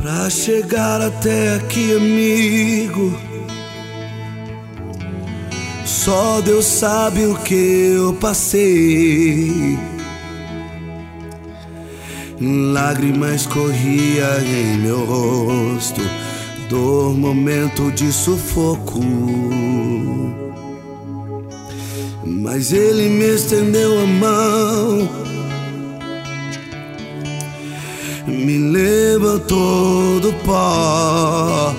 Pra chegar até aqui, amigo, só Deus sabe o que eu passei. Lágrimas corriam em meu rosto, dor, momento de sufoco. Mas Ele me estendeu a mão, me levantou do pó,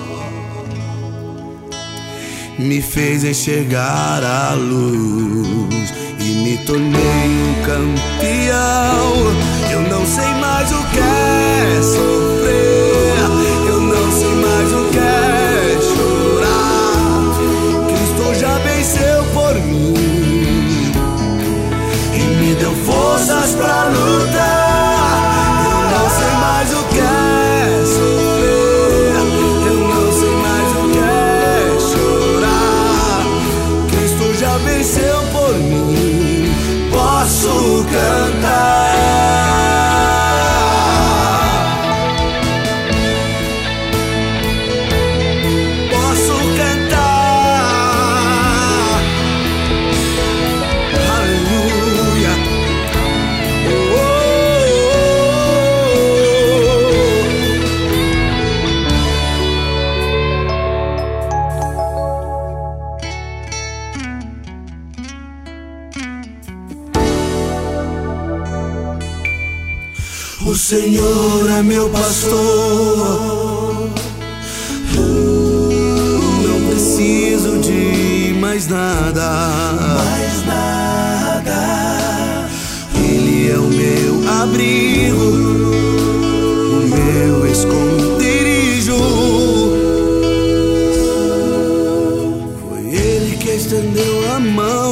me fez enxergar a luz e me tornei um campeão. Eu não sei mais o que é sofrer, eu não sei mais o que é chorar. Cristo já venceu por mim e me deu forças pra lutar. Eu não sei mais o que é sofrer, eu não sei mais o que é chorar. Cristo já venceu por mim, posso cantar. O Senhor é meu pastor, não preciso de mais nada. Ele é o meu abrigo, o meu esconderijo. Foi Ele que estendeu a mão,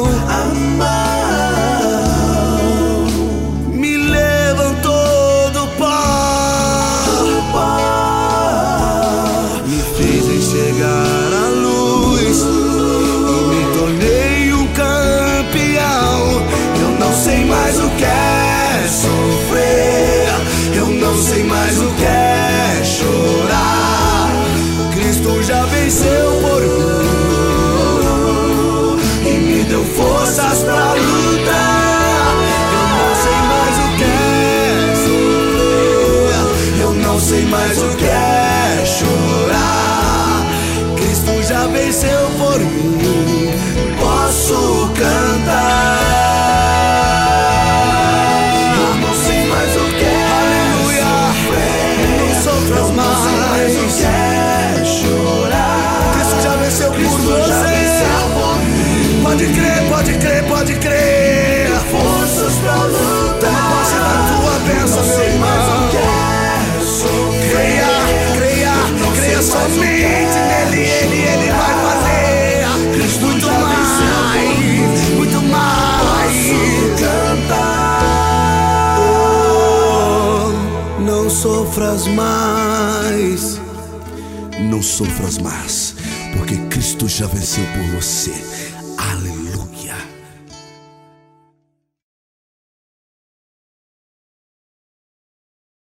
chegar à luz e me tornei um campeão. Eu não sei mais o que é sofrer, eu não sei mais o que é chorar. Cristo já venceu por mim e me deu forças pra lutar. Eu não sei mais o que é sofrer, eu não sei mais o que é chorar. Já venceu por mim, posso cantar. Eu não sei mais o que é sofrer, não sofras mais o que é chorar. Cristo já venceu por você. Pode crer, pode crer, pode crer. Forças pra lutar. Posso dar tua bênção, meu irmão. Creia, creia, creia somente nele. Ele vai fazer muito mais, muito mais. Cantar. Oh, não sofras mais, não sofras mais, porque Cristo já venceu por você.